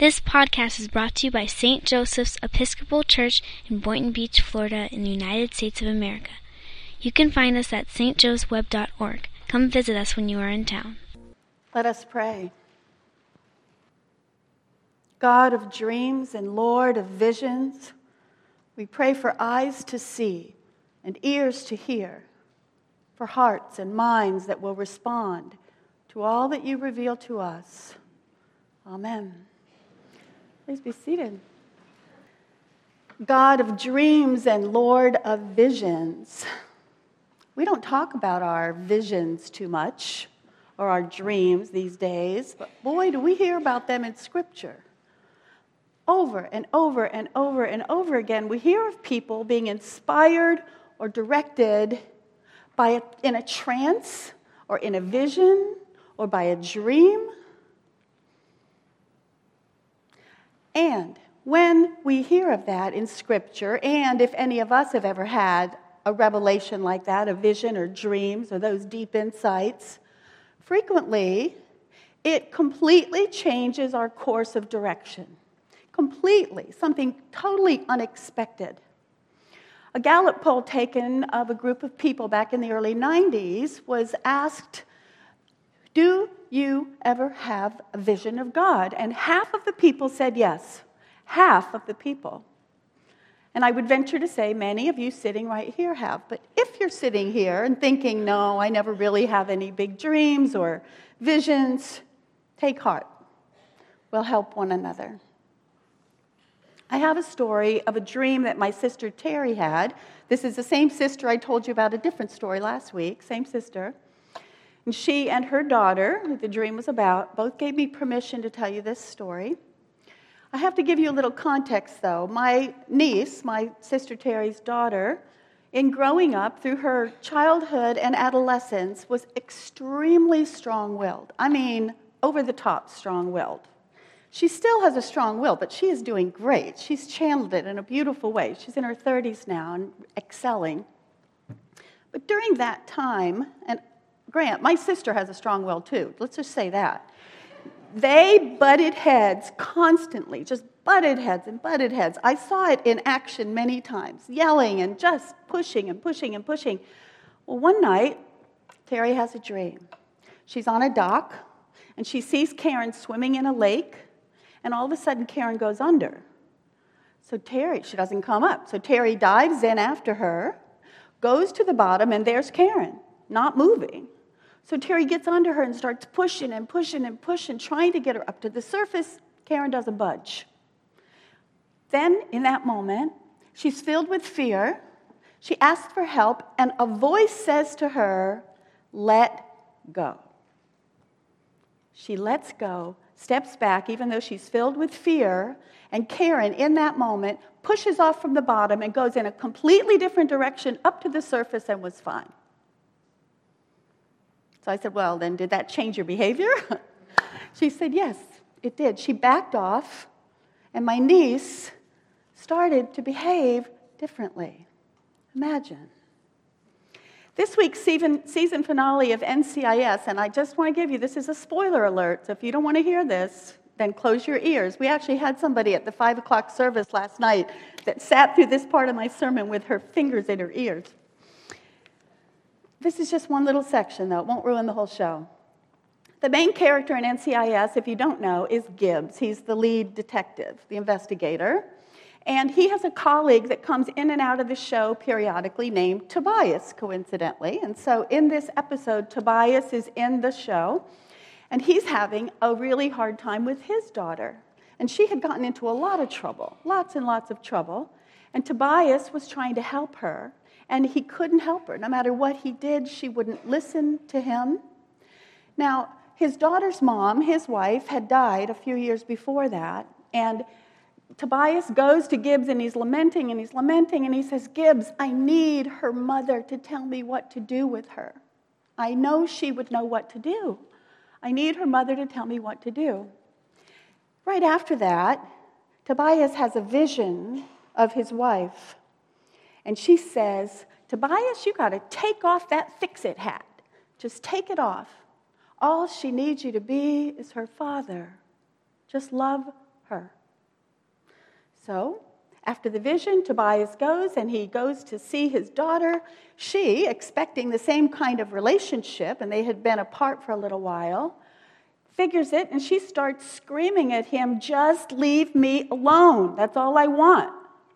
This podcast is brought to you by St. Joseph's Episcopal Church in Boynton Beach, Florida, in the United States of America. You can find us at stjoseweb.org. Come visit us when you are in town. Let us pray. God of dreams and Lord of visions, we pray for eyes to see and ears to hear, for hearts and minds that will respond to all that you reveal to us. Amen. Please be seated. God of dreams and Lord of visions. We don't talk about our visions too much or our dreams these days, but boy, do we hear about them in Scripture. Over and over and over and over again, we hear of people being inspired or directed in a trance or in a vision or by a dream. And when we hear of that in Scripture, and if any of us have ever had a revelation like that, a vision or dreams or those deep insights, frequently it completely changes our course of direction. Completely, something totally unexpected. A Gallup poll taken of a group of people back in the early 90s was asked, do you ever have a vision of God? And half of the people said yes. Half of the people. And I would venture to say many of you sitting right here have. But if you're sitting here and thinking, no, I never really have any big dreams or visions, take heart. We'll help one another. I have a story of a dream that my sister Terry had. This is the same sister I told you about a different story last week, same sister. And she and her daughter, who the dream was about, both gave me permission to tell you this story. I have to give you a little context, though. My niece, my sister Terry's daughter, in growing up through her childhood and adolescence, was extremely strong-willed. I mean, over-the-top strong-willed. She still has a strong will, but she is doing great. She's channeled it in a beautiful way. She's in her 30s now and excelling. But during that time, and Grant, my sister has a strong will too. Let's just say that. They butted heads constantly, just butted heads and butted heads. I saw it in action many times, yelling and just pushing and pushing and pushing. Well, one night, Terry has a dream. She's on a dock, and she sees Karen swimming in a lake, and all of a sudden, Karen goes under. So she doesn't come up. So Terry dives in after her, goes to the bottom, and there's Karen, not moving. So Terry gets under her and starts pushing and pushing and pushing, trying to get her up to the surface. Karen doesn't budge. Then, in that moment, she's filled with fear. She asks for help, and a voice says to her, "Let go." She lets go, steps back, even though she's filled with fear, and Karen, in that moment, pushes off from the bottom and goes in a completely different direction up to the surface and was fine. So I said, well, then did that change your behavior? She said, yes, it did. She backed off, and my niece started to behave differently. Imagine. This week's season finale of NCIS, and I just want to give you, this is a spoiler alert, so if you don't want to hear this, then close your ears. We actually had somebody at the 5 o'clock service last night that sat through this part of my sermon with her fingers in her ears. This is just one little section, though. It won't ruin the whole show. The main character in NCIS, if you don't know, is Gibbs. He's the lead detective, the investigator. And he has a colleague that comes in and out of the show periodically named Tobias, coincidentally. And so in this episode, Tobias is in the show, and he's having a really hard time with his daughter. And she had gotten into a lot of trouble, lots and lots of trouble. And Tobias was trying to help her. And he couldn't help her. No matter what he did, she wouldn't listen to him. Now, his daughter's mom, his wife, had died a few years before that. And Tobias goes to Gibbs, and he's lamenting, and he says, Gibbs, I need her mother to tell me what to do with her. I know she would know what to do. I need her mother to tell me what to do. Right after that, Tobias has a vision of his wife. And she says, Tobias, you got to take off that fix-it hat. Just take it off. All she needs you to be is her father. Just love her. So, after the vision, Tobias goes, and he goes to see his daughter. She, expecting the same kind of relationship, and they had been apart for a little while, figures it, and she starts screaming at him, "Just leave me alone. That's all I want."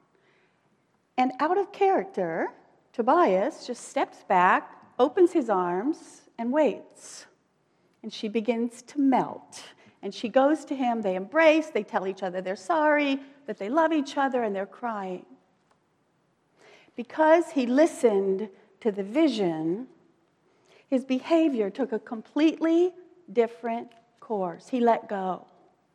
And out of character, Tobias just steps back, opens his arms, and waits. And she begins to melt. And she goes to him, they embrace, they tell each other they're sorry, that they love each other, and they're crying. Because he listened to the vision, his behavior took a completely different course. He let go.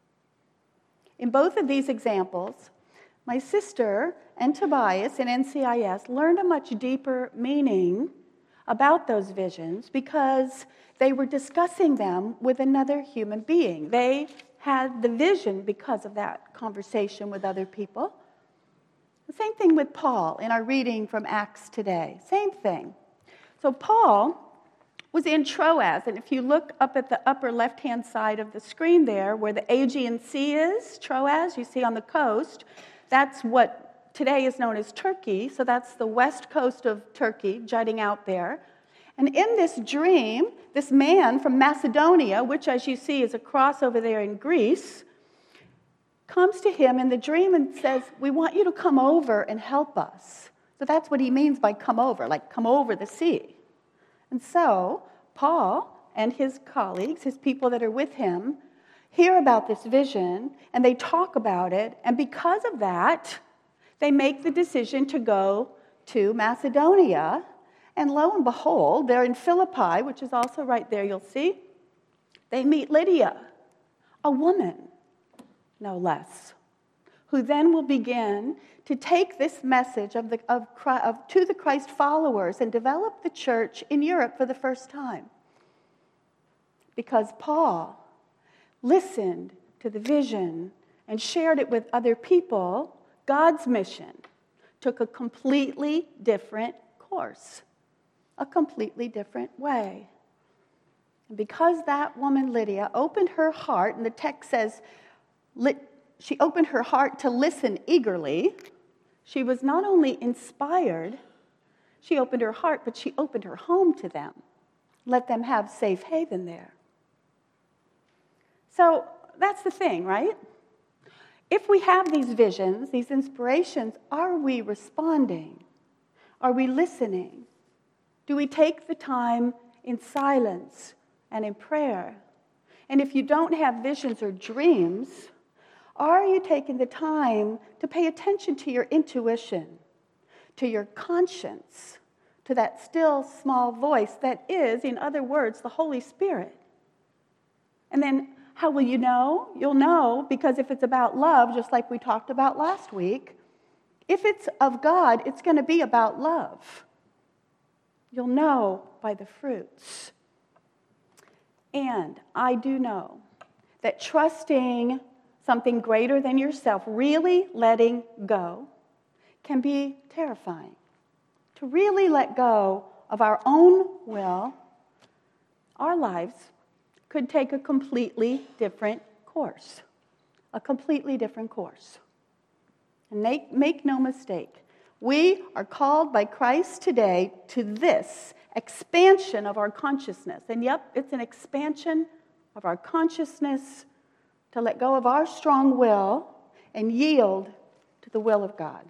In both of these examples, my sister and Tobias in NCIS learned a much deeper meaning about those visions because they were discussing them with another human being. They had the vision because of that conversation with other people. The same thing with Paul in our reading from Acts today. Same thing. So Paul was in Troas, and if you look up at the upper left-hand side of the screen there, where the Aegean Sea is, Troas, you see on the coast, that's what today is known as Turkey, so that's the west coast of Turkey, jutting out there. And in this dream, this man from Macedonia, which as you see is across over there in Greece, comes to him in the dream and says, "We want you to come over and help us." So that's what he means by come over, like come over the sea. And so Paul and his colleagues, his people that are with him, hear about this vision and they talk about it. And because of that, they make the decision to go to Macedonia. And lo and behold, they're in Philippi, which is also right there, you'll see. They meet Lydia, a woman, no less, who then will begin to take this message to the Christ followers and develop the church in Europe for the first time. Because Paul listened to the vision and shared it with other people, God's mission took a completely different course. A completely different way. And because that woman, Lydia, opened her heart, and the text says she opened her heart to listen eagerly, she was not only inspired, she opened her heart, but she opened her home to them. Let them have safe haven there. So that's the thing, right? If we have these visions, these inspirations, are we responding? Are we listening? Do we take the time in silence and in prayer? And if you don't have visions or dreams, are you taking the time to pay attention to your intuition, to your conscience, to that still small voice that is, in other words, the Holy Spirit? And then how will you know? You'll know because if it's about love, just like we talked about last week, if it's of God, it's going to be about love. You'll know by the fruits. And I do know that trusting something greater than yourself, really letting go, can be terrifying. To really let go of our own will, our lives could take a completely different course. A completely different course. And make no mistake, we are called by Christ today to this expansion of our consciousness. And yep, it's an expansion of our consciousness to let go of our strong will and yield to the will of God.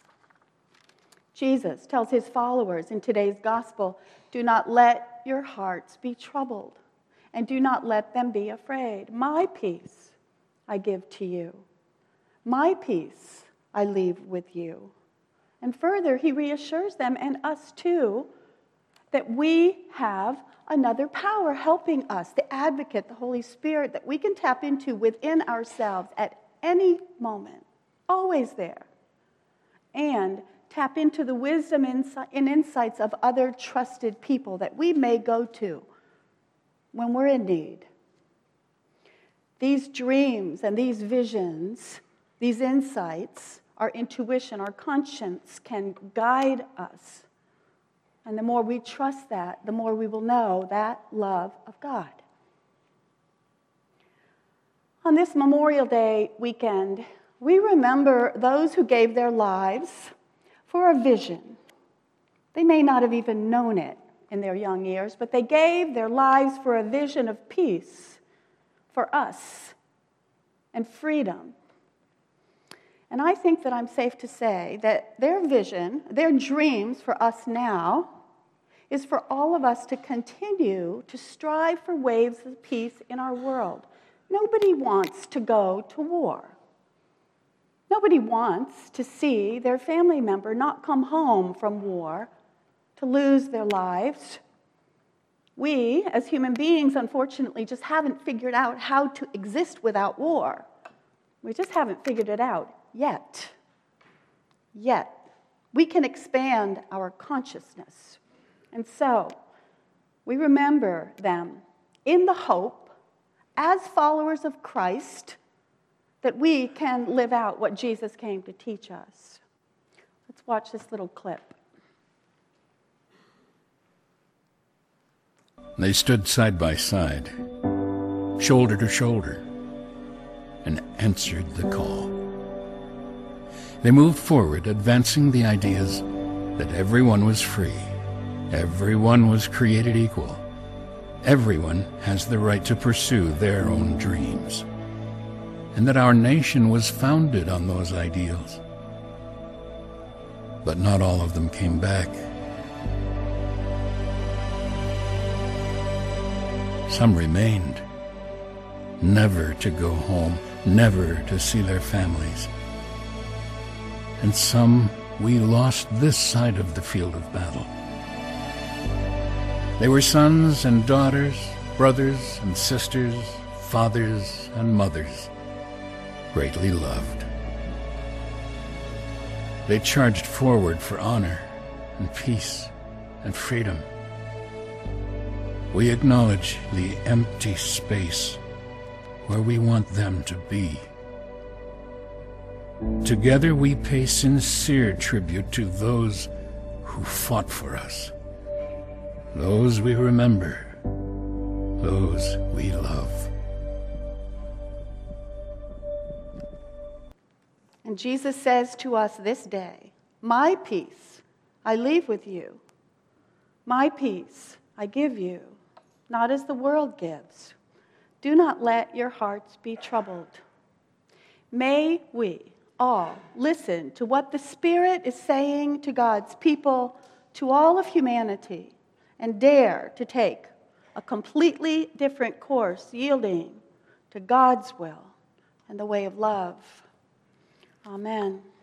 Jesus tells his followers in today's gospel, "Do not let your hearts be troubled, and do not let them be afraid. My peace I give to you. My peace I leave with you." And further, he reassures them and us too that we have another power helping us, the advocate, the Holy Spirit, that we can tap into within ourselves at any moment, always there, and tap into the wisdom and insights of other trusted people that we may go to when we're in need. These dreams and these visions, these insights, our intuition, our conscience can guide us. And the more we trust that, the more we will know that love of God. On this Memorial Day weekend, we remember those who gave their lives for a vision. They may not have even known it in their young years, but they gave their lives for a vision of peace for us and freedom. And I think that I'm safe to say that their vision, their dreams for us now, is for all of us to continue to strive for waves of peace in our world. Nobody wants to go to war. Nobody wants to see their family member not come home from war, to lose their lives. We, as human beings, unfortunately, just haven't figured out how to exist without war. We just haven't figured it out yet. We can expand our consciousness. And so, we remember them in the hope, as followers of Christ, that we can live out what Jesus came to teach us. Let's watch this little clip. They stood side by side, shoulder to shoulder, and answered the call. They moved forward, advancing the ideas that everyone was free, everyone was created equal, everyone has the right to pursue their own dreams, and that our nation was founded on those ideals. But not all of them came back. Some remained, never to go home, never to see their families. And some we lost this side of the field of battle. They were sons and daughters, brothers and sisters, fathers and mothers, greatly loved. They charged forward for honor and peace and freedom. We acknowledge the empty space where we want them to be. Together we pay sincere tribute to those who fought for us, those we remember, those we love. And Jesus says to us this day, "My peace I leave with you. My peace I give you, not as the world gives. Do not let your hearts be troubled." May we all listen to what the Spirit is saying to God's people, to all of humanity, and dare to take a completely different course, yielding to God's will and the way of love. Amen.